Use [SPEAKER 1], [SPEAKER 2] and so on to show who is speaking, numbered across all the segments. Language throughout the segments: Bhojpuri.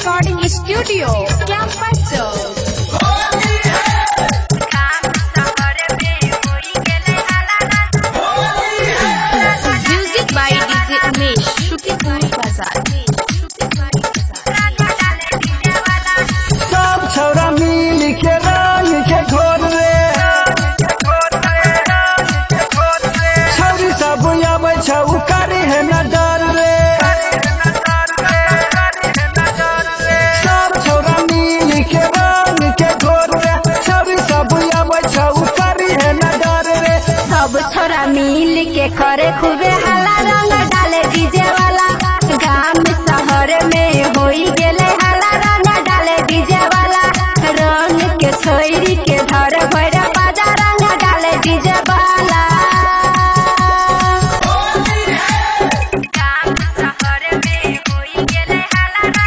[SPEAKER 1] Recording Studio, Campus Music by DJ Umesh, Shukipur Bazaar.
[SPEAKER 2] सब छौरा मिल के रंग के घोर रे छौरी सब आबै छौ करे है न डर रे सब छौरा मिल के रंग के घोर रे छौरी सब आबै छौ करे है न डर रे
[SPEAKER 1] सब छोरा मिल के करे खूबे हाला रंग डाले डीजे वाला गांव शहर में होई गेले हाला रंग डाले डीजे वाला रंग के छोरी के धर भैरा बाजा रंग डाले डीजे वाला गांव शहर में होई गेले हाला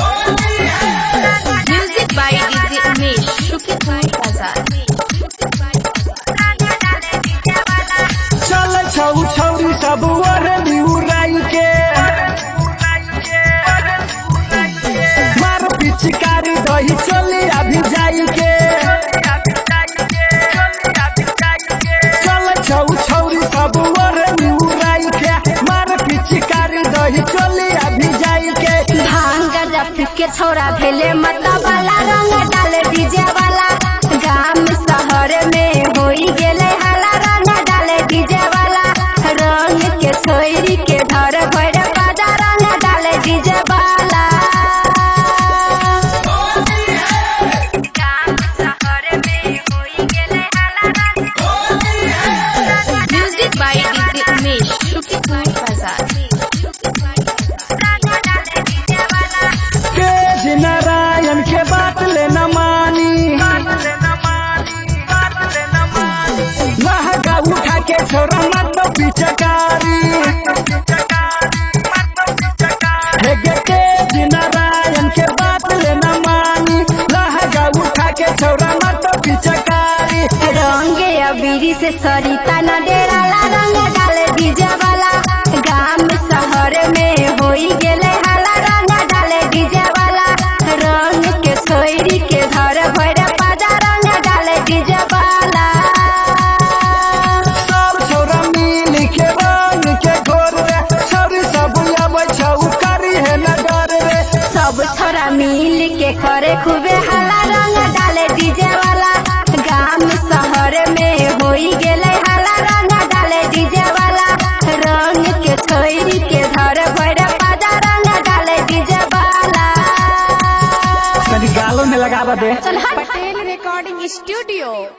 [SPEAKER 1] म्यूजिक बाय डीजे उमेश शुक्रिया बाजार
[SPEAKER 2] चल छौ छौरी सब ओढ़नी उड़ाई के मार पिचकारी दही चली अभी जाई के चल छौ छौरी सब ओढ़नी उड़ाई के मार पिचकारी दही चली अभी जाई के
[SPEAKER 1] भांग गजा के छोरा भेले मतलब वाला रंग डाले डीजे वाला गांव शहर में होई गेले हाला रंग डाले डीजे वाला रंग के छोरी के धर भैर बाजा रंग डाले डीजे वाला गांव शहर में होई गेले हाला म्यूजिक बाय डीजे उमेश शुक्रिया बाजार
[SPEAKER 2] के नारायण के बात लेना मानी लहका उठा के छोरा मत पिचकारी के नारायण के बात लेना मानी लहका उठा के छोरा मत पिचकारी
[SPEAKER 1] रंग अबीरी से सरिता न डेराला रंग डाले डीजे वाला गांव शहर में होई गेले हाला रंग डाले डीजे वाला रंग के छोरी के धर भैर बाजा रंग डाले डीजे वाला
[SPEAKER 2] सब छोरा मिल के रंग के घोर रे छोरी सब आबै छौ करी है न डर रे
[SPEAKER 1] सब छोरा मिल के करे खूबे हाला रंग डाले डीजे वाला गांव शहर में होई गेले हाला रंग डाले डीजे वाला रंग के छोरी के धर भैर बाजा रंग डाले डीजे वाला
[SPEAKER 2] कभी गालों में लगावा दे
[SPEAKER 1] पटेल रिकॉर्डिंग स्टूडियो